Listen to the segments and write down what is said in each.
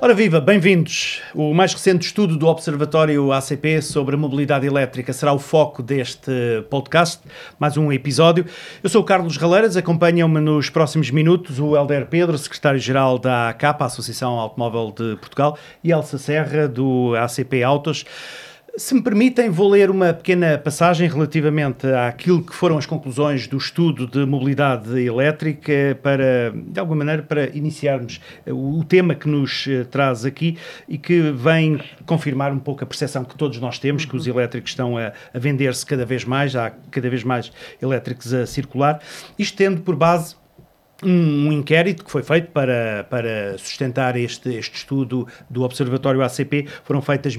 Ora viva, bem-vindos. O mais recente estudo do Observatório ACP sobre a mobilidade elétrica será o foco deste podcast, mais um episódio. Eu sou o Carlos Raleiras, acompanham-me nos próximos minutos o Helder Pedro, secretário-geral da ACAP, a Associação Automóvel de Portugal, e Elsa Serra, do ACP Autos. Se me permitem, vou ler uma pequena passagem relativamente àquilo que foram as conclusões do estudo de mobilidade elétrica para, de alguma maneira, para iniciarmos o tema que nos traz aqui e que vem confirmar um pouco a percepção que todos nós temos, que os elétricos estão a vender-se cada vez mais, há cada vez mais elétricos a circular, isto tendo por base um inquérito que foi feito para sustentar este estudo do Observatório ACP. Foram feitas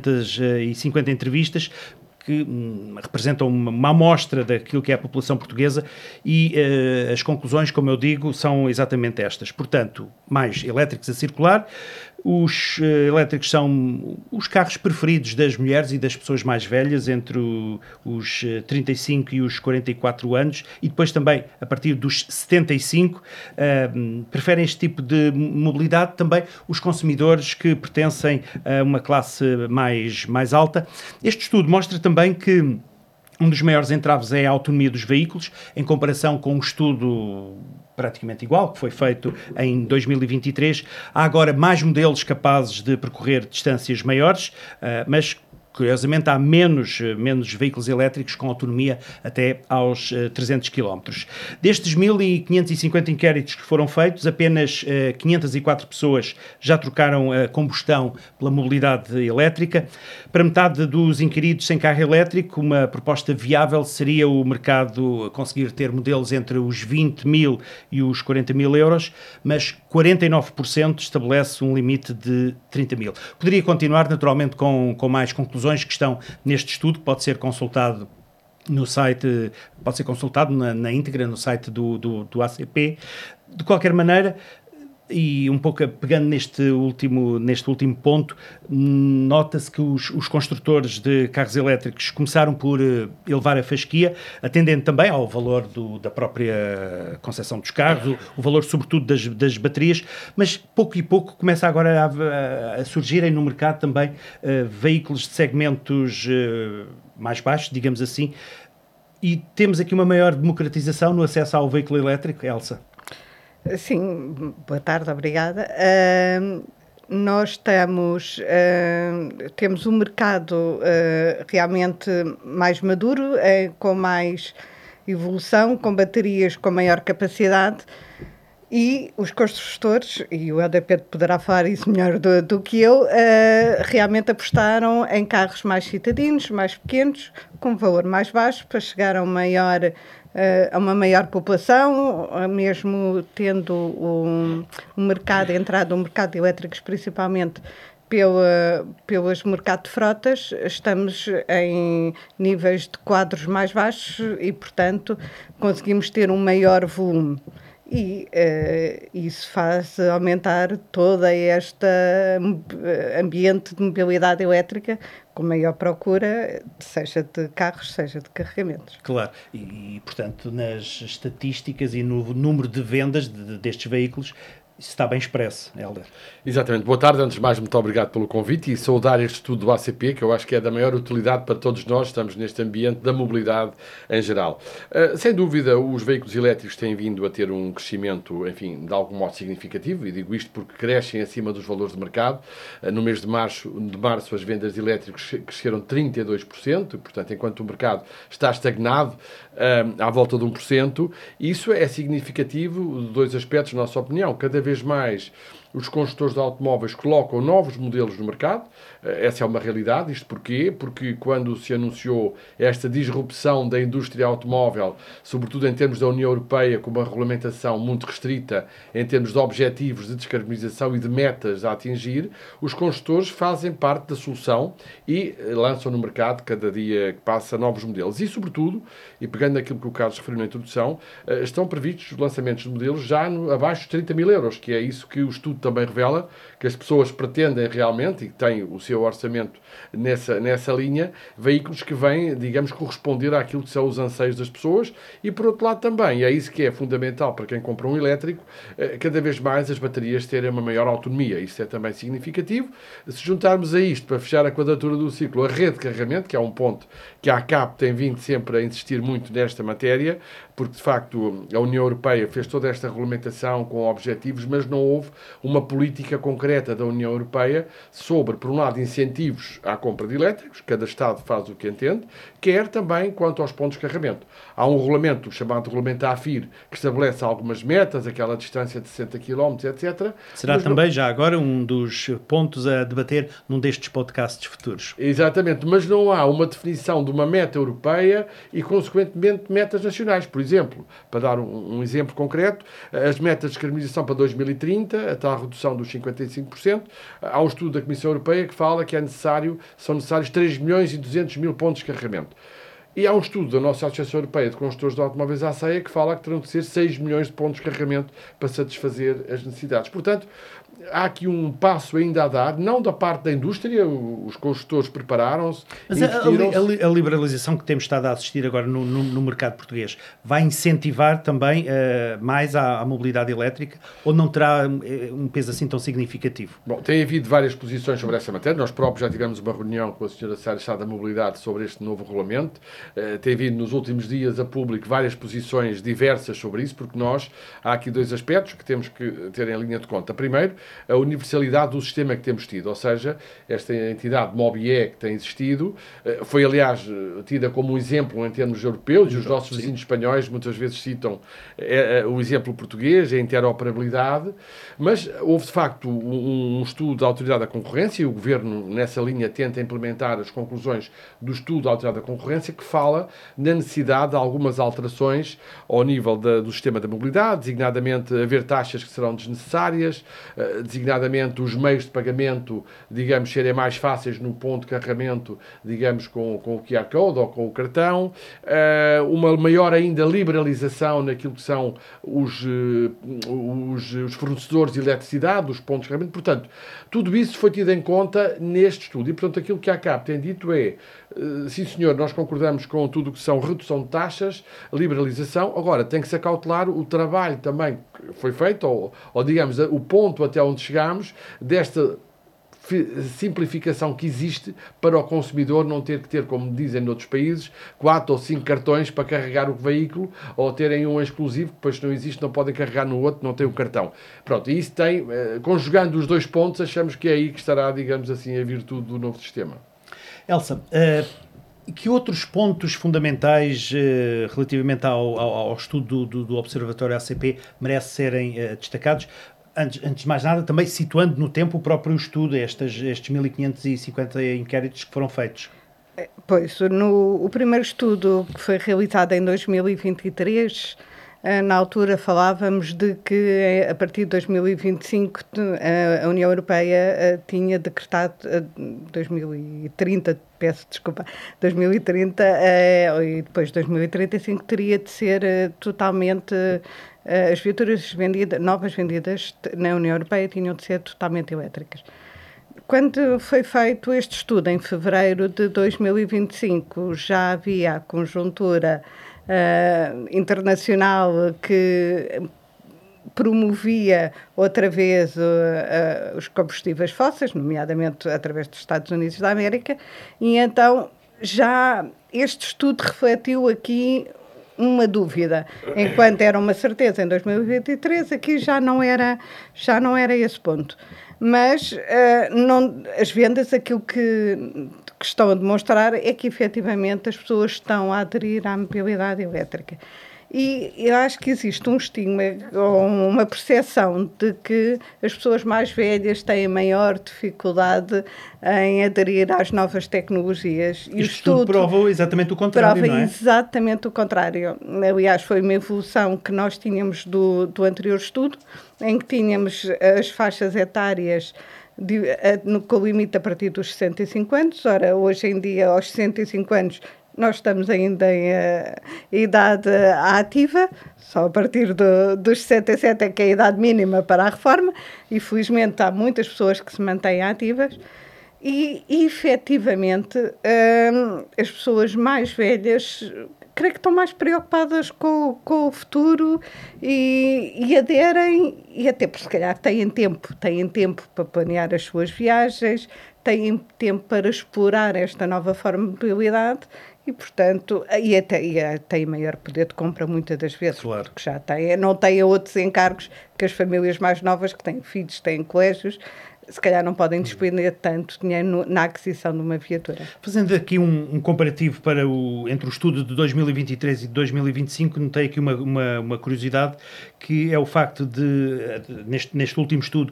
1.550 entrevistas que representam uma amostra daquilo que é a população portuguesa e as conclusões, como eu digo, são exatamente estas. Portanto, mais elétricos a circular. Os elétricos são os carros preferidos das mulheres e das pessoas mais velhas, entre os 35 e os 44 anos, e depois também, a partir dos 75, preferem este tipo de mobilidade também os consumidores que pertencem a uma classe mais alta. Este estudo mostra também que um dos maiores entraves é a autonomia dos veículos, em comparação com um estudo praticamente igual, que foi feito em 2023. Há agora mais modelos capazes de percorrer distâncias maiores, mas curiosamente há menos veículos elétricos com autonomia até aos 300 km. Destes 1.550 inquéritos que foram feitos, apenas 504 pessoas já trocaram a combustão pela mobilidade elétrica. Para metade dos inquiridos sem carro elétrico, uma proposta viável seria o mercado conseguir ter modelos entre os 20 mil e os 40 mil euros, mas 49% estabelece um limite de 30 mil. Poderia continuar naturalmente com mais conclusões que estão neste estudo, que pode ser consultado no site, pode ser consultado na íntegra no site do ACP. De qualquer maneira, e um pouco pegando neste último ponto, nota-se que os construtores de carros elétricos começaram por elevar a fasquia, atendendo também ao valor da própria concepção dos carros, o valor sobretudo das baterias, mas pouco e pouco começa agora a surgirem no mercado também veículos de segmentos mais baixos, digamos assim, e temos aqui uma maior democratização no acesso ao veículo elétrico. Elsa? Sim, boa tarde, obrigada. Nós temos um mercado realmente mais maduro, com mais evolução, com baterias com maior capacidade, e os construtores, e o Helder Pedro poderá falar isso melhor do que eu, realmente apostaram em carros mais citadinos, mais pequenos, com valor mais baixo, para chegar a uma maior população, mesmo tendo um mercado, entrado no mercado de elétricos principalmente pelos mercado de frotas, estamos em níveis de quadros mais baixos e, portanto, conseguimos ter um maior volume. E isso faz aumentar toda este ambiente de mobilidade elétrica com maior procura, seja de carros, seja de carregamentos. Claro, e portanto nas estatísticas e no número de vendas destes veículos, isso está bem expresso, Helder. Exatamente. Boa tarde. Antes de mais, muito obrigado pelo convite e saudar este estudo do ACP, que eu acho que é da maior utilidade para todos nós, estamos neste ambiente da mobilidade em geral. Sem dúvida, os veículos elétricos têm vindo a ter um crescimento, enfim, de algum modo significativo, e digo isto porque crescem acima dos valores de mercado. No mês de março as vendas de elétricos cresceram 32%, portanto, enquanto o mercado está estagnado à volta de 1%, isso é significativo de dois aspectos, na nossa opinião. Cada vez mais os construtores de automóveis colocam novos modelos no mercado. Essa é uma realidade. Isto porquê? Porque quando se anunciou esta disrupção da indústria automóvel, sobretudo em termos da União Europeia, com uma regulamentação muito restrita em termos de objetivos de descarbonização e de metas a atingir, os construtores fazem parte da solução e lançam no mercado, cada dia que passa, novos modelos. E, sobretudo, e pegando naquilo que o Carlos referiu na introdução, estão previstos os lançamentos de modelos já abaixo de 30 mil euros, que é isso que o estudo também revela que as pessoas pretendem realmente, e têm o seu orçamento nessa linha, veículos que vêm, digamos, corresponder àquilo que são os anseios das pessoas. E, por outro lado, também, é isso que é fundamental para quem compra um elétrico, cada vez mais as baterias terem uma maior autonomia. Isso é também significativo. Se juntarmos a isto, para fechar a quadratura do ciclo, a rede de carregamento, que é um ponto que a ACAP tem vindo sempre a insistir muito nesta matéria, porque, de facto, a União Europeia fez toda esta regulamentação com objetivos, mas não houve uma política concreta da União Europeia sobre, por um lado, incentivos à compra de elétricos, cada Estado faz o que entende, quer também quanto aos pontos de carregamento. Há um regulamento, chamado Regulamento AFIR, que estabelece algumas metas, aquela distância de 60 km, etc. Será também, já agora, um dos pontos a debater num destes podcasts futuros. Exatamente, mas não há uma definição de uma meta europeia e, consequentemente, metas nacionais. Por exemplo, para dar um exemplo concreto, as metas de descarbonização para 2030, a tal redução dos 55%, há um estudo da Comissão Europeia que fala que são necessários 3 milhões e 200 mil pontos de carregamento. E há um estudo da nossa Associação Europeia de Construtores de Automóveis, a ACEA, que fala que terão de ser 6 milhões de pontos de carregamento para satisfazer as necessidades. Portanto, há aqui um passo ainda a dar, não da parte da indústria, os construtores prepararam-se. Mas a liberalização que temos estado a assistir agora no mercado português vai incentivar também mais a mobilidade elétrica, ou não terá um peso assim tão significativo? Bom, tem havido várias posições sobre essa matéria. Nós próprios já tivemos uma reunião com a Sra. Secretária de Estado da Mobilidade sobre este novo regulamento. Tem havido nos últimos dias a público várias posições diversas sobre isso, porque há aqui dois aspectos que temos que ter em linha de conta. Primeiro, a universalidade do sistema que temos tido, ou seja, esta entidade MOBIE que tem existido, foi aliás tida como um exemplo em termos europeus, e os nossos vizinhos espanhóis muitas vezes citam o exemplo português, a interoperabilidade, mas houve de facto um estudo da Autoridade da Concorrência, e o Governo nessa linha tenta implementar as conclusões do estudo da Autoridade da Concorrência, que fala na necessidade de algumas alterações ao nível do sistema da mobilidade, designadamente haver taxas que serão desnecessárias, designadamente os meios de pagamento, digamos, serem mais fáceis no ponto de carregamento, digamos, com o QR Code ou com o cartão, uma maior ainda liberalização naquilo que são os fornecedores de eletricidade, os pontos de carregamento. Portanto, tudo isso foi tido em conta neste estudo. E, portanto, aquilo que a ACAP tem dito é, sim senhor, nós concordamos com tudo o que são redução de taxas, liberalização, agora tem que se acautelar o trabalho também que foi feito, ou digamos, o ponto até onde chegamos, desta simplificação que existe para o consumidor não ter que ter, como dizem noutros países, 4 ou 5 cartões para carregar o veículo, ou terem um exclusivo, que depois não existe, não podem carregar no outro, não tem o cartão. Pronto, e isso tem, conjugando os dois pontos, achamos que é aí que estará, digamos assim, a virtude do novo sistema. Elsa, que outros pontos fundamentais relativamente ao estudo do Observatório ACP merecem serem destacados? Antes de mais nada, também situando no tempo o próprio estudo, estes 1.550 inquéritos que foram feitos. Pois, o primeiro estudo que foi realizado em 2023, na altura falávamos de que a partir de 2025 a União Europeia tinha decretado 2030, peço desculpa, 2030 e depois 2035 teria de ser totalmente, as viaturas novas vendidas na União Europeia tinham de ser totalmente elétricas. Quando foi feito este estudo, em fevereiro de 2025, já havia a conjuntura internacional que promovia outra vez os combustíveis fósseis, nomeadamente através dos Estados Unidos da América, e então já este estudo refletiu aqui uma dúvida, enquanto era uma certeza em 2023, aqui já não era esse ponto. Mas as vendas, aquilo que estão a demonstrar é que efetivamente as pessoas estão a aderir à mobilidade elétrica. E eu acho que existe um estigma ou uma percepção de que as pessoas mais velhas têm maior dificuldade em aderir às novas tecnologias. E o estudo prova exatamente o contrário, não é? Exatamente o contrário. Aliás, foi uma evolução que nós tínhamos do anterior estudo, em que tínhamos as faixas etárias com o limite a partir dos 65 anos. Ora, hoje em dia, aos 65 anos, nós estamos ainda em idade ativa, só a partir dos 67 é que é a idade mínima para a reforma, e felizmente há muitas pessoas que se mantêm ativas, e efetivamente as pessoas mais velhas creio que estão mais preocupadas com o futuro e aderem, e até porque se calhar têm tempo para planear as suas viagens, têm tempo para explorar esta nova forma de mobilidade e, portanto, têm maior poder de compra muitas das vezes, claro. Porque já não têm outros encargos que as famílias mais novas que têm filhos, têm colégios, se calhar não podem despender tanto dinheiro na aquisição de uma viatura. Fazendo aqui um comparativo entre o estudo de 2023 e de 2025, notei aqui uma curiosidade, que é o facto de, neste último estudo,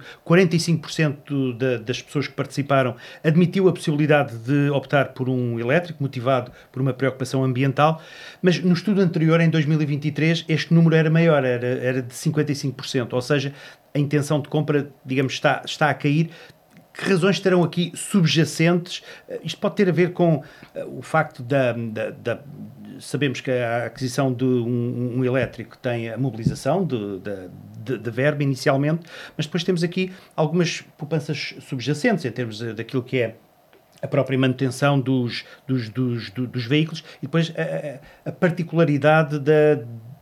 45% das pessoas que participaram admitiu a possibilidade de optar por um elétrico, motivado por uma preocupação ambiental, mas no estudo anterior, em 2023, este número era maior, era de 55%, ou seja, a intenção de compra, digamos, está a cair. Que razões terão aqui subjacentes? Isto pode ter a ver com o facto sabemos que a aquisição de um elétrico tem a mobilização de verba inicialmente, mas depois temos aqui algumas poupanças subjacentes em termos daquilo que é a própria manutenção dos veículos e depois a particularidade da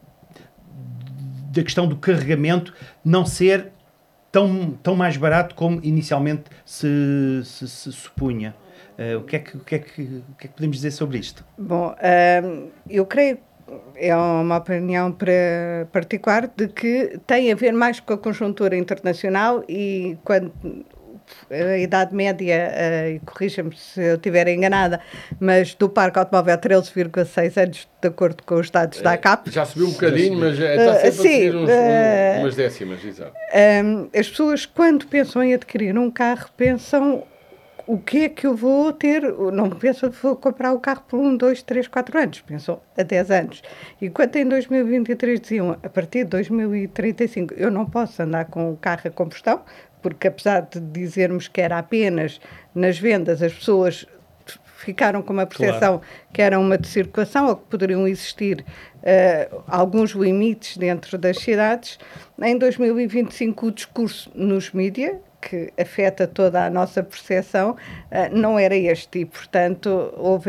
questão do carregamento não ser tão mais barato como inicialmente se supunha. O que é que podemos dizer sobre isto? Bom, eu creio, é uma opinião particular, de que tem a ver mais com a conjuntura internacional e quando a idade média, e corrija-me se eu estiver enganada, mas do parque automóvel 13,6 anos, de acordo com os dados da ACAP. Já subiu um bocadinho, mas está sempre a subir umas décimas, exato. As pessoas, quando pensam em adquirir um carro, pensam o que é que eu vou ter, não pensam que vou comprar o carro por 1, 2, 3, 4 anos, pensam a 10 anos. E quando em 2023 diziam, a partir de 2035, eu não posso andar com o carro a combustão, porque apesar de dizermos que era apenas nas vendas, as pessoas ficaram com uma percepção que era uma de circulação ou que poderiam existir alguns limites dentro das cidades. Em 2025 o discurso nos mídias, que afeta toda a nossa percepção, não era este e, portanto, houve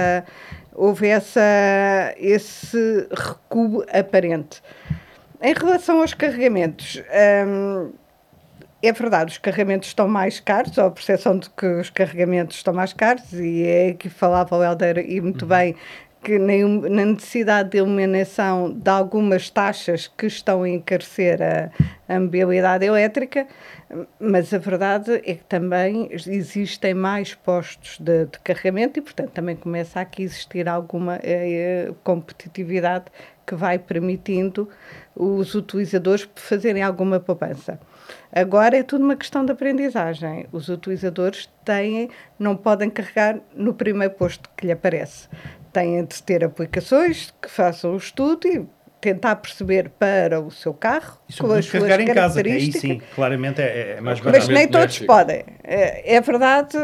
esse recuo aparente. Em relação aos carregamentos, é verdade, os carregamentos estão mais caros, ou a percepção de que os carregamentos estão mais caros, e é que falava o Helder e muito bem, que na necessidade de eliminação de algumas taxas que estão a encarecer a mobilidade elétrica, mas a verdade é que também existem mais postos de carregamento e, portanto, também começa aqui a existir alguma competitividade que vai permitindo os utilizadores fazerem alguma poupança. Agora é tudo uma questão de aprendizagem. Os utilizadores não podem carregar no primeiro posto que lhe aparece. Têm de ter aplicações que façam o estudo e tentar perceber para o seu carro com as suas características. Aí sim, claramente é mais barato. Mas nem todos podem. É verdade,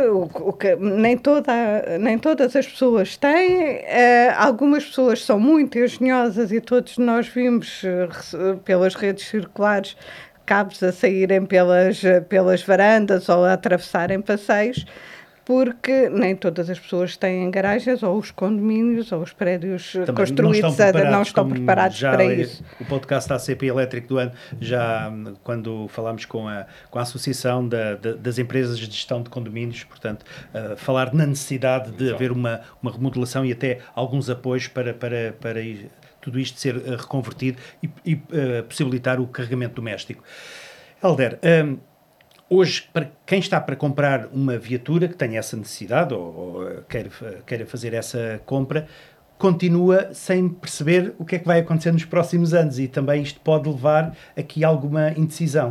nem todas as pessoas têm. Algumas pessoas são muito engenhosas e todos nós vimos pelas redes circulares cabos a saírem pelas varandas ou a atravessarem passeios, porque nem todas as pessoas têm garagens, ou os condomínios, ou os prédios também construídos não estão preparados para isso. O podcast da ACP Elétrico do ano, já quando falámos com a Associação das Empresas de Gestão de Condomínios, portanto, falar na necessidade de haver uma remodelação e até alguns apoios para tudo isto ser reconvertido e possibilitar o carregamento doméstico. Helder, hoje, para quem está para comprar uma viatura que tenha essa necessidade ou queira fazer essa compra, continua sem perceber o que é que vai acontecer nos próximos anos e também isto pode levar aqui a alguma indecisão.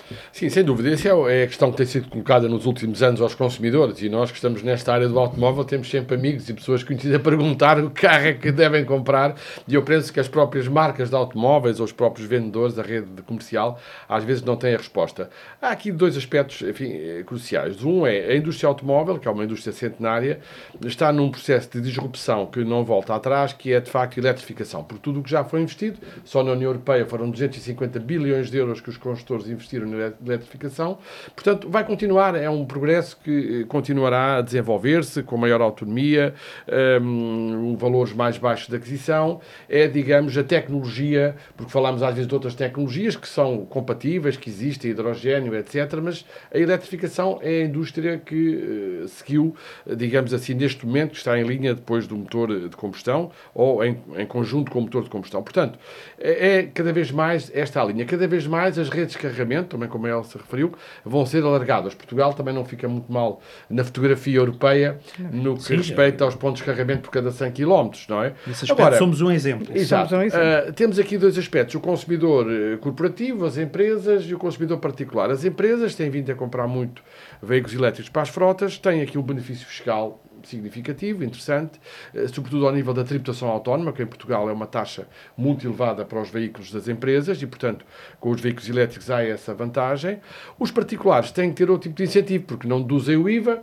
Sim, sem dúvida. Essa é a questão que tem sido colocada nos últimos anos aos consumidores, e nós que estamos nesta área do automóvel temos sempre amigos e pessoas conhecidas a perguntar o carro é que devem comprar, e eu penso que as próprias marcas de automóveis ou os próprios vendedores da rede comercial às vezes não têm a resposta. Há aqui dois aspectos, enfim, cruciais. Um é a indústria automóvel, que é uma indústria centenária, está num processo de disrupção que não volta atrás, que é de facto a eletrificação. Por tudo o que já foi investido, só na União Europeia foram 250 bilhões de euros que os construtores investiram na eletrificação. Portanto, vai continuar, é um progresso que continuará a desenvolver-se com maior autonomia, valores mais baixos de aquisição, é, digamos, a tecnologia, porque falamos às vezes de outras tecnologias que são compatíveis, que existem, hidrogênio, etc., mas a eletrificação é a indústria que seguiu, digamos assim, neste momento, que está em linha depois do motor de combustão ou em conjunto com o motor de combustão. Portanto, é cada vez mais esta a linha. Cada vez mais as redes de carregamento, também como ela se referiu, vão ser alargadas. Portugal também não fica muito mal na fotografia europeia no que respeita aos pontos de carregamento por cada 100 km, não é? Nesse aspecto agora, somos um exemplo. Exato. Temos aqui dois aspectos. O consumidor corporativo, as empresas, e o consumidor particular. As empresas têm vindo a comprar muito veículos elétricos para as frotas, têm aqui um benefício fiscal significativo, interessante, sobretudo ao nível da tributação autónoma, que em Portugal é uma taxa muito elevada para os veículos das empresas e, portanto, com os veículos elétricos há essa vantagem. Os particulares têm que ter outro tipo de incentivo, porque não deduzem o IVA,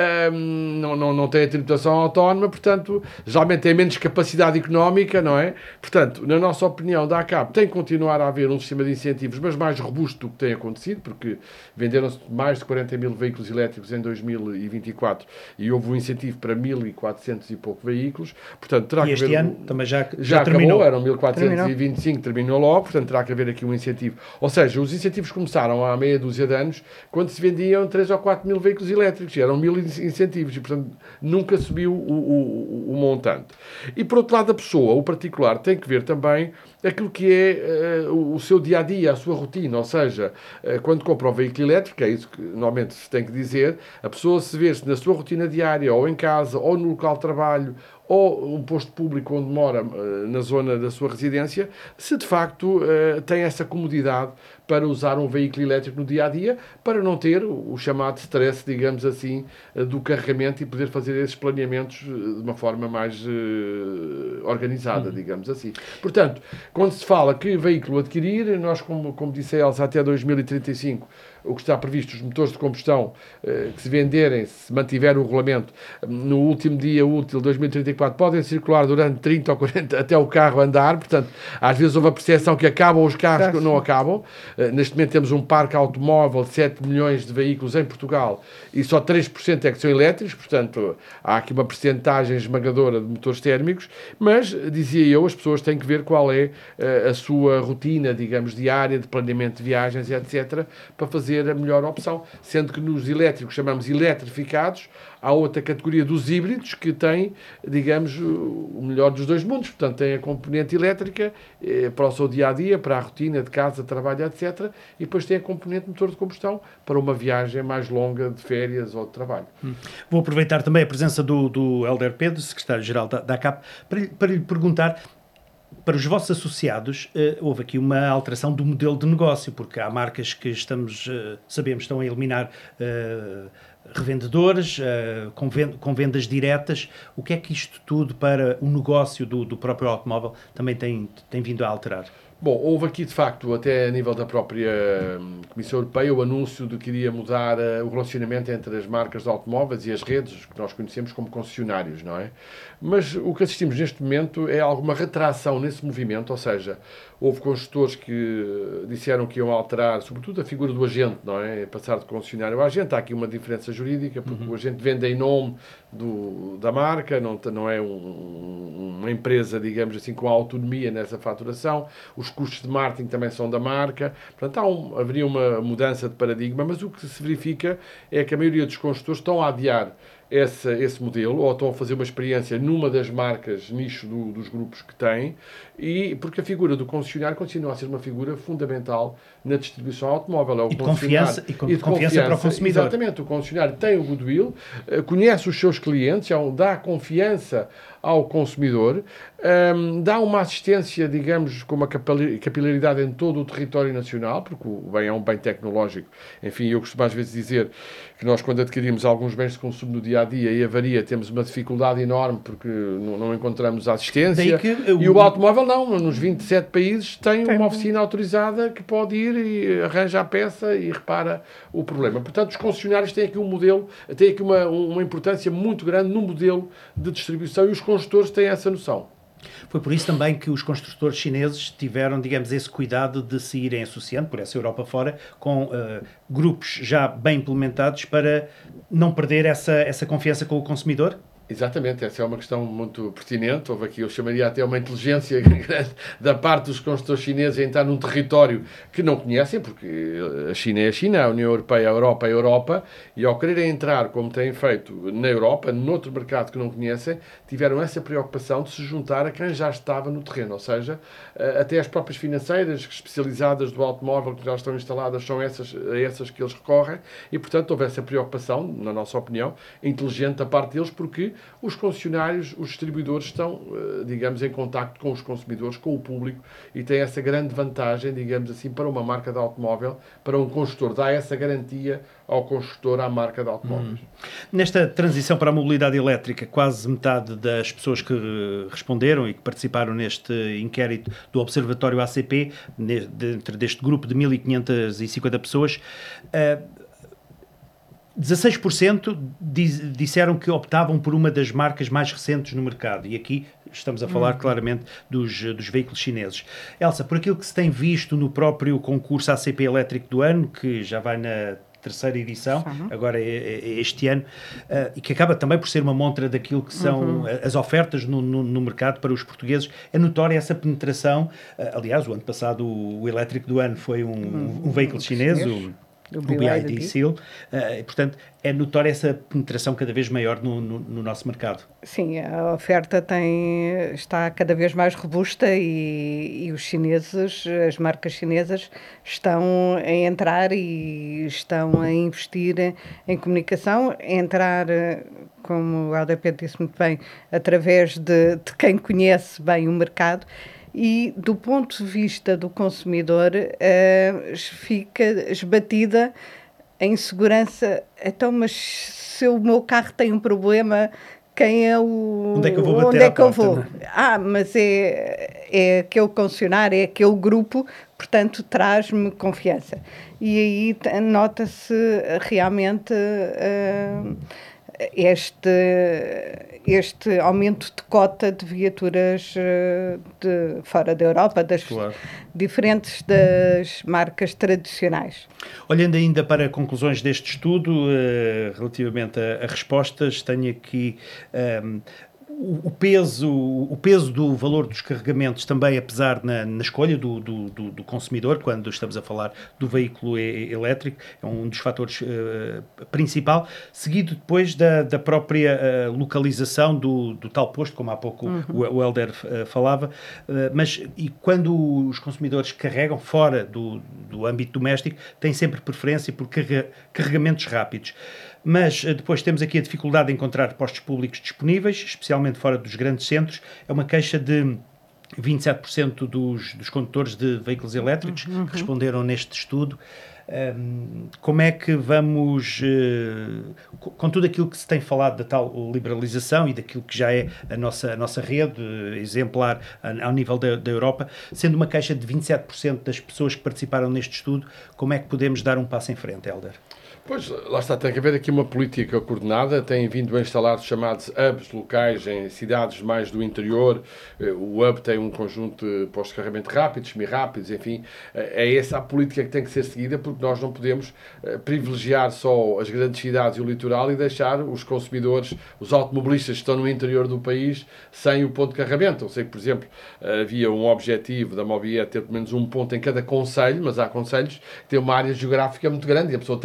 não têm a tributação autónoma, portanto, geralmente têm menos capacidade económica, não é? Portanto, na nossa opinião, da ACAP tem que continuar a haver um sistema de incentivos, mas mais robusto do que tem acontecido, porque venderam-se mais de 40 mil veículos elétricos em 2024 e houve um incentivo para 1.400 e pouco veículos. Portanto, terá e este que haver ano também já terminou. Acabou, eram 1.425, terminou logo, portanto terá que haver aqui um incentivo. Ou seja, os incentivos começaram há meia dúzia de anos, quando se vendiam 3 ou 4 mil veículos elétricos, eram 1.000 incentivos, e portanto nunca subiu o montante. E por outro lado, a pessoa, o particular, tem que ver também aquilo que é o seu dia-a-dia, a sua rotina, ou seja, quando compra um veículo elétrico, é isso que normalmente se tem que dizer, a pessoa se vê-se na sua rotina diária, ou em casa, ou no local de trabalho, ou um posto público onde mora, na zona da sua residência, se de facto tem essa comodidade para usar um veículo elétrico no dia-a-dia, para não ter o chamado stress, digamos assim, do carregamento e poder fazer esses planeamentos de uma forma mais organizada, digamos assim. Portanto, quando se fala que veículo adquirir, nós, como disse a Elsa, até 2035, o que está previsto, os motores de combustão que se venderem, se mantiver o regulamento, no último dia útil, 2034, podem circular durante 30 ou 40, até o carro andar. Portanto, às vezes houve a percepção que acabam os carros que não acabam. Neste momento temos um parque automóvel de 7 milhões de veículos em Portugal e só 3% é que são elétricos, portanto há aqui uma percentagem esmagadora de motores térmicos, mas, dizia eu, as pessoas têm que ver qual é a sua rotina, digamos, diária, de planeamento de viagens, etc., para fazer a melhor opção, sendo que nos elétricos chamamos eletrificados, há outra categoria dos híbridos que tem, digamos, o melhor dos dois mundos, portanto tem a componente elétrica para o seu dia-a-dia, para a rotina de casa, trabalho, etc., e depois tem a componente motor de combustão para uma viagem mais longa de férias ou de trabalho. Vou aproveitar também a presença do Hélder Pedro, secretário-geral da ACAP, para lhe perguntar, para os vossos associados, houve aqui uma alteração do modelo de negócio, porque há marcas que sabemos, estão a eliminar revendedores, com vendas diretas. O que é que isto tudo para o negócio do próprio automóvel também tem vindo a alterar? Bom, houve aqui, de facto, até a nível da própria Comissão Europeia, o anúncio de que iria mudar o relacionamento entre as marcas de automóveis e as redes, que nós conhecemos como concessionários, não é? Mas o que assistimos neste momento é alguma retração nesse movimento, ou seja, houve construtores que disseram que iam alterar, sobretudo, a figura do agente, não é? Passar de concessionário a agente. Há aqui uma diferença jurídica, porque o agente vende em nome da marca, não é uma empresa, digamos assim, com autonomia nessa faturação. Os custos de marketing também são da marca. Portanto, haveria uma mudança de paradigma, mas o que se verifica é que a maioria dos construtores estão a adiar esse modelo, ou estão a fazer uma experiência numa das marcas nicho dos grupos que têm, e porque a figura do concessionário continua a ser uma figura fundamental na distribuição automóvel. É o e de confiança para o consumidor. Exatamente, o concessionário tem o goodwill, conhece os seus clientes, dá confiança ao consumidor, dá uma assistência, digamos, com uma capilaridade em todo o território nacional, porque o bem é um bem tecnológico. Enfim, eu costumo às vezes dizer que nós, quando adquirimos alguns bens de consumo no dia-a-dia e avaria, temos uma dificuldade enorme porque não encontramos assistência. E o automóvel não, nos 27 países tem uma oficina autorizada que pode ir e arranja a peça e repara o problema. Portanto, os concessionários têm aqui um modelo, têm aqui uma importância muito grande no modelo de distribuição, e os construtores têm essa noção. Foi por isso também que os construtores chineses tiveram, digamos, esse cuidado de se irem associando, por essa Europa fora, com grupos já bem implementados para não perder essa confiança com o consumidor? Exatamente, essa é uma questão muito pertinente. Houve aqui, eu chamaria até uma inteligência grande da parte dos construtores chineses em estar num território que não conhecem, porque a China é a China, a União Europeia, a Europa é a Europa, e ao quererem entrar, como têm feito na Europa, noutro mercado que não conhecem, tiveram essa preocupação de se juntar a quem já estava no terreno, ou seja, até as próprias financeiras especializadas do automóvel que já estão instaladas são essas que eles recorrem, e portanto houve essa preocupação, na nossa opinião, inteligente da parte deles, porque os concessionários, os distribuidores estão, digamos, em contacto com os consumidores, com o público, e têm essa grande vantagem, digamos assim, para uma marca de automóvel, para um construtor, dá essa garantia ao construtor, à marca de automóveis. Nesta transição para a mobilidade elétrica, quase metade das pessoas que responderam e que participaram neste inquérito do Observatório ACP, dentro deste grupo de 1.550 pessoas, 16% disseram que optavam por uma das marcas mais recentes no mercado. E aqui estamos a falar claramente dos veículos chineses. Elsa, por aquilo que se tem visto no próprio concurso ACP Elétrico do ano, que já vai na terceira edição, agora este ano, e que acaba também por ser uma montra daquilo que são as ofertas no mercado para os portugueses, é notória essa penetração. Aliás, o ano passado o elétrico do ano foi um veículo chinês, o BYD Seal, e, portanto, é notória essa penetração cada vez maior no nosso mercado. Sim, a oferta está cada vez mais robusta e os chineses, as marcas chinesas, estão a entrar e estão a investir em comunicação, entrar, como o LDP disse muito bem, através de quem conhece bem o mercado. E, do ponto de vista do consumidor, fica esbatida a insegurança. Então, mas se o meu carro tem um problema, quem é o... Onde é que eu vou bater à porta? Mas é aquele concessionário, é aquele grupo, portanto, traz-me confiança. E aí nota-se realmente... Este aumento de cota de viaturas de fora da Europa, diferentes das marcas tradicionais. Olhando ainda para conclusões deste estudo, relativamente a respostas, tenho aqui... O peso do valor dos carregamentos também a pesar na escolha do consumidor, quando estamos a falar do veículo elétrico, é um dos fatores principal, seguido depois da própria localização do tal posto, como há pouco o Helder falava, mas e quando os consumidores carregam fora do âmbito doméstico, têm sempre preferência por carregamentos rápidos. Mas depois temos aqui a dificuldade de encontrar postos públicos disponíveis, especialmente fora dos grandes centros. É uma queixa de 27% dos condutores de veículos elétricos que responderam neste estudo. Como é que vamos, com tudo aquilo que se tem falado da tal liberalização e daquilo que já é a nossa rede exemplar ao nível da Europa, sendo uma queixa de 27% das pessoas que participaram neste estudo, como é que podemos dar um passo em frente, Helder? Pois, lá está, tem que haver aqui uma política coordenada, tem vindo a instalar os chamados hubs locais em cidades mais do interior. O hub tem um conjunto de postos de carregamento rápidos, semi-rápidos, enfim, é essa a política que tem que ser seguida, porque nós não podemos privilegiar só as grandes cidades e o litoral e deixar os consumidores, os automobilistas que estão no interior do país, sem o ponto de carregamento. Eu sei que, por exemplo, havia um objetivo da Mobiet ter pelo menos um ponto em cada concelho, mas há concelhos que têm uma área geográfica muito grande e a pessoa tem que se deslocar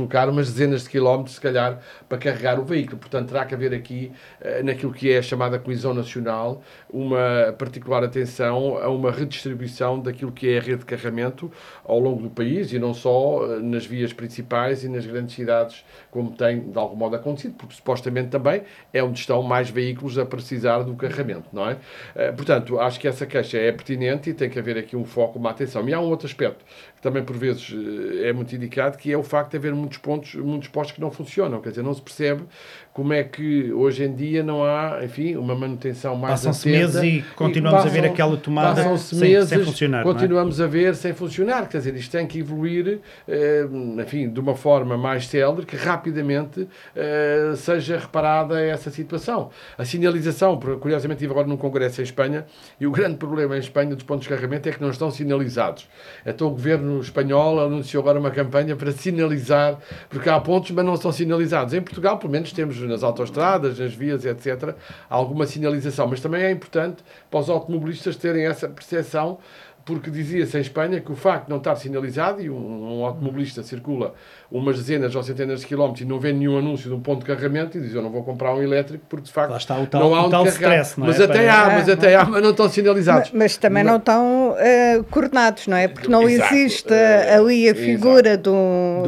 deslocar umas dezenas de quilómetros, se calhar, para carregar o veículo. Portanto, terá que haver aqui, naquilo que é a chamada coesão nacional, uma particular atenção a uma redistribuição daquilo que é a rede de carregamento ao longo do país e não só nas vias principais e nas grandes cidades, como tem de algum modo acontecido, porque supostamente também é onde estão mais veículos a precisar do carregamento, não é? Portanto, acho que essa queixa é pertinente e tem que haver aqui um foco, uma atenção. E há um outro aspecto que também por vezes é muito indicado, que é o facto de haver muitos postos que não funcionam, quer dizer, não se percebe como é que hoje em dia não há, enfim, uma manutenção mais atenta. Passam-se meses e continuamos a ver aquela tomada sem funcionar. Continuamos a ver sem funcionar, quer dizer, isto tem que evoluir, enfim, de uma forma mais célere, que rapidamente seja reparada essa situação. A sinalização, curiosamente estive agora num congresso em Espanha, e o grande problema em Espanha dos pontos de carregamento é que não estão sinalizados. Então o governo espanhol anunciou agora uma campanha para sinalizar, porque há pontos, mas não estão sinalizados. Em Portugal, pelo menos, temos nas autoestradas, nas vias, etc., alguma sinalização, mas também é importante para os automobilistas terem essa percepção, porque dizia-se em Espanha que o facto de não estar sinalizado, e um automobilista circula umas dezenas ou centenas de quilómetros e não vê nenhum anúncio de um ponto de carregamento e diz: eu não vou comprar um elétrico porque de facto lá está não há onde carregar. Stress, não é? Mas até há, mas não estão sinalizados. Mas também não estão coordenados, não é? Porque não existe ali a figura de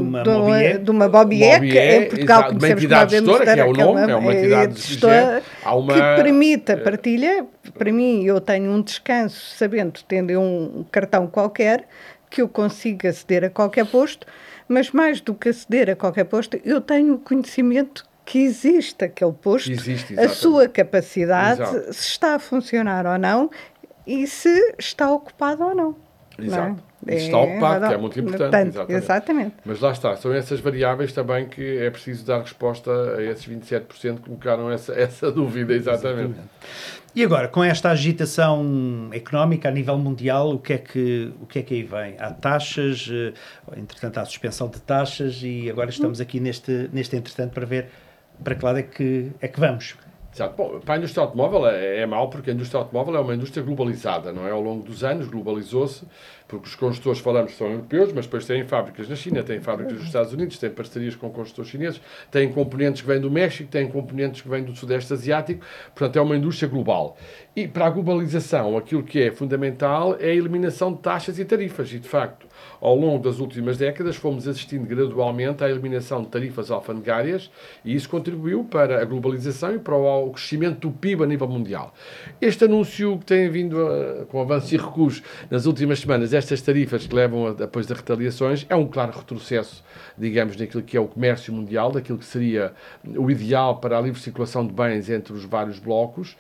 uma Bobiec. Em Portugal conhecemos uma entidade gestora, que é o nome, é uma entidade gestora que permite a partilha. Para mim, eu tenho um descanso sabendo, tendo um cartão qualquer, que eu consiga aceder a qualquer posto, mas mais do que aceder a qualquer posto, eu tenho o conhecimento que existe aquele posto, a sua capacidade, se está a funcionar ou não e se está ocupado ou não. Exato. Está ocupado, que é muito importante. Exatamente. Mas lá está, são essas variáveis também que é preciso dar resposta a esses 27% que colocaram essa dúvida, exatamente. E agora, com esta agitação económica a nível mundial, o que é que aí vem? Há taxas, entretanto há suspensão de taxas e agora estamos aqui neste entretanto para ver para que lado é que vamos. Exato. Bom, para a indústria automóvel é mau, porque a indústria automóvel é uma indústria globalizada, não é? Ao longo dos anos globalizou-se, porque os construtores, falamos, são europeus, mas depois têm fábricas na China, têm fábricas nos Estados Unidos, têm parcerias com construtores chineses, têm componentes que vêm do México, têm componentes que vêm do Sudeste Asiático, portanto é uma indústria global. E para a globalização, aquilo que é fundamental é a eliminação de taxas e tarifas, e de facto, ao longo das últimas décadas, fomos assistindo gradualmente à eliminação de tarifas alfandegárias e isso contribuiu para a globalização e para o crescimento do PIB a nível mundial. Este anúncio que tem vindo com avanços e recuos nas últimas semanas, estas tarifas que levam depois das retaliações, é um claro retrocesso, digamos, naquilo que é o comércio mundial, daquilo que seria o ideal para a livre circulação de bens entre os vários blocos.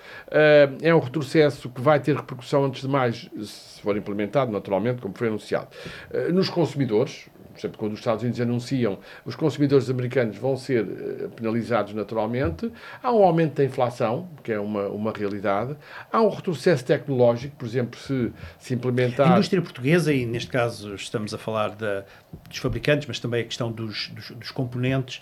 É um retrocesso que vai ter repercussão, antes de mais, se for implementado, naturalmente, como foi anunciado, nos consumidores. Por exemplo, quando os Estados Unidos anunciam, os consumidores americanos vão ser penalizados naturalmente. Há um aumento da inflação, que é uma realidade. Há um retrocesso tecnológico, por exemplo, se implementar... A indústria portuguesa, e neste caso estamos a falar dos fabricantes, mas também a questão dos componentes...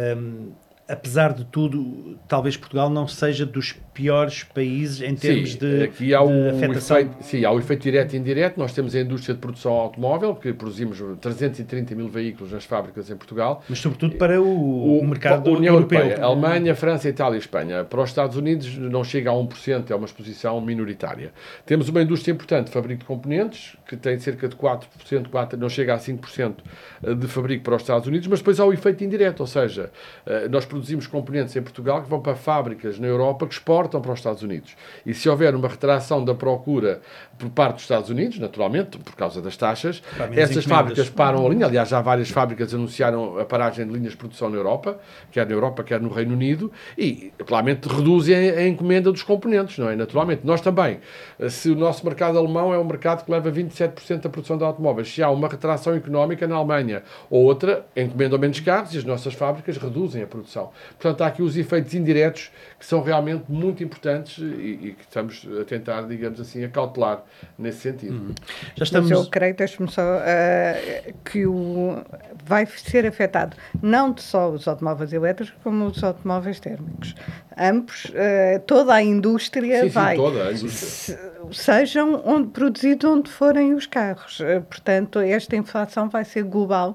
apesar de tudo, talvez Portugal não seja dos piores países em termos de afetação. Há o efeito direto e indireto. Nós temos a indústria de produção automóvel, que produzimos 330 mil veículos nas fábricas em Portugal. Mas sobretudo para o mercado União europeu. Europeia, Alemanha, França, Itália e Espanha. Para os Estados Unidos não chega a 1%, é uma exposição minoritária. Temos uma indústria importante de fabrico de componentes, que tem cerca de 4%, não chega a 5% de fabrico para os Estados Unidos, mas depois há o efeito indireto, ou seja, nós produzimos componentes em Portugal que vão para fábricas na Europa que exportam para os Estados Unidos. E se houver uma retração da procura por parte dos Estados Unidos, naturalmente, por causa das taxas, essas fábricas param a linha. Aliás, já várias fábricas anunciaram a paragem de linhas de produção na Europa, quer no Reino Unido, e claramente reduzem a encomenda dos componentes, não é? Naturalmente. Nós também, se o nosso mercado alemão é um mercado que leva 27% da produção de automóveis, se há uma retração económica na Alemanha ou outra, encomendam menos carros e as nossas fábricas reduzem a produção. Portanto, há aqui os efeitos indiretos que são realmente muito importantes e que estamos a tentar, digamos assim, acautelar nesse sentido. Já estamos... Mas eu creio, deixe-me só, que vai ser afetado não só os automóveis elétricos, como os automóveis térmicos. Ambos, toda a indústria vai. Sim, toda a indústria. Sejam produzidos onde forem os carros. Portanto, esta inflação vai ser global.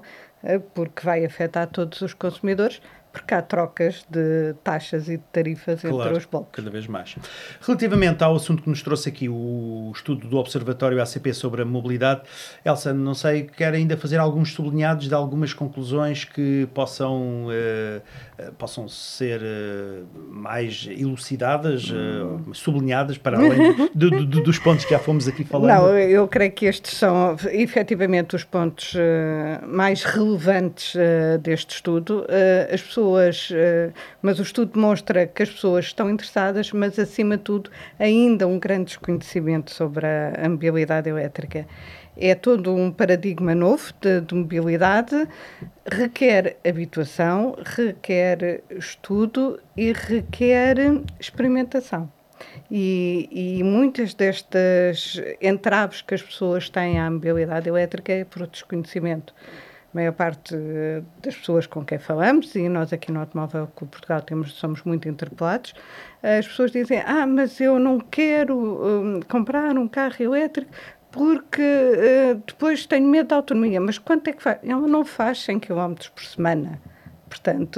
porque vai afetar todos os consumidores, porque há trocas de taxas e de tarifas entre os blocos. Cada vez mais. Relativamente ao assunto que nos trouxe aqui, o estudo do Observatório ACP sobre a mobilidade, Elsa, não sei, quer ainda fazer alguns sublinhados de algumas conclusões que possam ser mais elucidadas, sublinhadas, para além dos pontos que já fomos aqui falando? Não, eu creio que estes são efetivamente os pontos mais relevantes deste estudo. As pessoas, mas o estudo demonstra que as pessoas estão interessadas, mas acima de tudo ainda um grande desconhecimento sobre a mobilidade elétrica. É todo um paradigma novo de mobilidade, requer habituação, requer estudo e requer experimentação. E muitas destas entraves que as pessoas têm à mobilidade elétrica é por desconhecimento. A maior parte das pessoas com quem falamos, e nós aqui no Automóvel Clube Portugal somos muito interpelados, as pessoas dizem, mas eu não quero comprar um carro elétrico porque depois tenho medo da autonomia. Mas quanto é que faz? Ela não faz 100 km por semana. Portanto,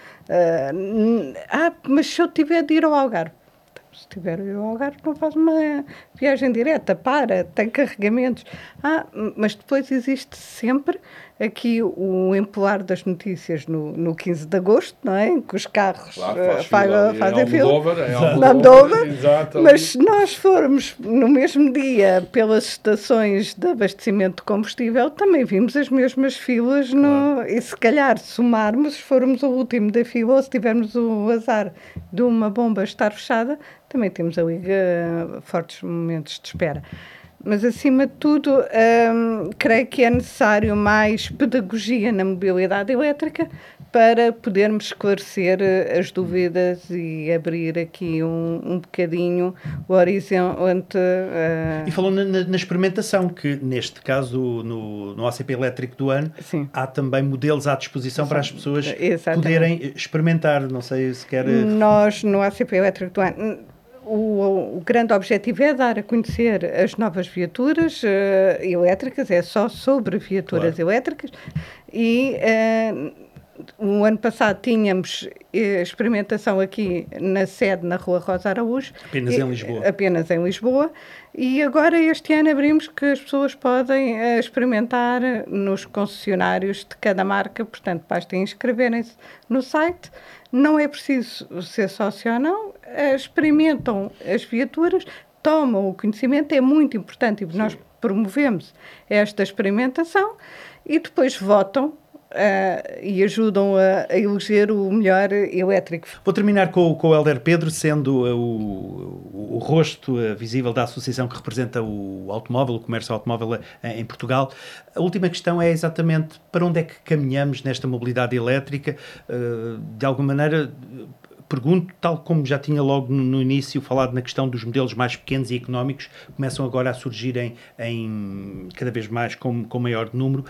mas se eu tiver de ir ao Algarve, se tiver de ir ao Algarve, não faz uma viagem direta, tem carregamentos. Mas depois existe sempre aqui o empolar das notícias no 15 de agosto, não é? Em que os carros fazem fila. Na Almodóvar. Mas se nós formos no mesmo dia pelas estações de abastecimento de combustível, também vimos as mesmas filas. E se calhar somarmos, se formos o último da fila, ou se tivermos o azar de uma bomba estar fechada, também temos ali fortes momentos de espera. Mas, acima de tudo, creio que é necessário mais pedagogia na mobilidade elétrica para podermos esclarecer as dúvidas e abrir aqui um bocadinho o horizonte. E falou na experimentação, que neste caso, no ACP Elétrico do ano, sim, há também modelos à disposição para as pessoas poderem experimentar. Não sei se quer... Nós, no ACP Elétrico do ano... O grande objetivo é dar a conhecer as novas viaturas elétricas, é só sobre viaturas elétricas, e o ano passado tínhamos experimentação aqui na sede, na Rua Rosa Araújo. Apenas em Lisboa. E agora este ano abrimos que as pessoas podem experimentar nos concessionários de cada marca, portanto basta inscreverem-se no site, não é preciso ser sócio ou não, experimentam as viaturas, tomam o conhecimento, é muito importante, e nós promovemos esta experimentação e depois votam e ajudam a eleger o melhor elétrico. Vou terminar com o Hélder Pedro, sendo o rosto visível da associação que representa o automóvel, o comércio automóvel em Portugal. A última questão é exatamente para onde é que caminhamos nesta mobilidade elétrica. De alguma maneira... Pergunto, tal como já tinha logo no início falado na questão dos modelos mais pequenos e económicos, começam agora a surgir em cada vez mais com maior número.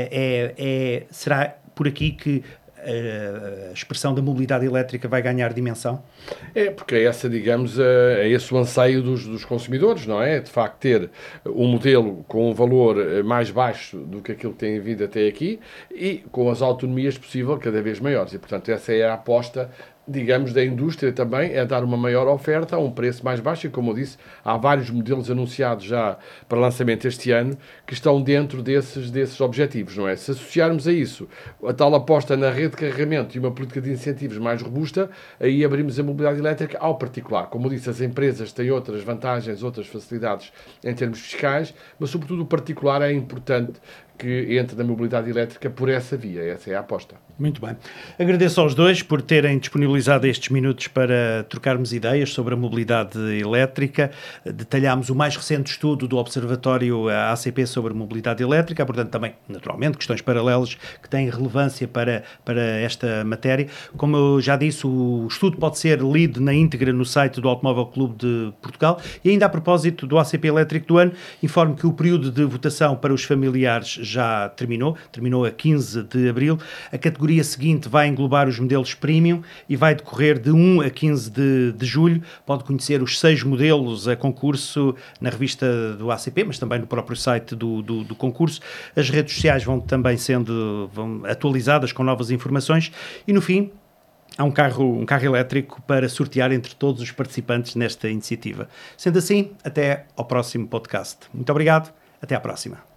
Será por aqui que a expressão da mobilidade elétrica vai ganhar dimensão? Porque é esse o anseio dos consumidores, não é? De facto, ter um modelo com um valor mais baixo do que aquilo que tem vindo até aqui e com as autonomias possível cada vez maiores. E, portanto, essa é a aposta, digamos, da indústria também, é dar uma maior oferta a um preço mais baixo, e como eu disse, há vários modelos anunciados já para lançamento este ano que estão dentro desses objetivos, não é? Se associarmos a isso a tal aposta na rede de carregamento e uma política de incentivos mais robusta, aí abrimos a mobilidade elétrica ao particular. Como eu disse, as empresas têm outras vantagens, outras facilidades em termos fiscais, mas sobretudo o particular é importante que entre na mobilidade elétrica por essa via. Essa é a aposta. Muito bem. Agradeço aos dois por terem disponibilizado estes minutos para trocarmos ideias sobre a mobilidade elétrica. Detalhámos o mais recente estudo do Observatório ACP sobre a mobilidade elétrica, portanto também, naturalmente, questões paralelas que têm relevância para esta matéria. Como eu já disse, o estudo pode ser lido na íntegra no site do Automóvel Clube de Portugal. E ainda a propósito do ACP Elétrico do ano, informo que o período de votação para os familiares já terminou a 15 de abril. A categoria seguinte vai englobar os modelos Premium e vai decorrer de 1 a 15 de julho. Pode conhecer os 6 modelos a concurso na revista do ACP, mas também no próprio site do concurso. As redes sociais vão também sendo atualizadas com novas informações e, no fim, há um carro elétrico para sortear entre todos os participantes nesta iniciativa. Sendo assim, até ao próximo podcast. Muito obrigado, até à próxima.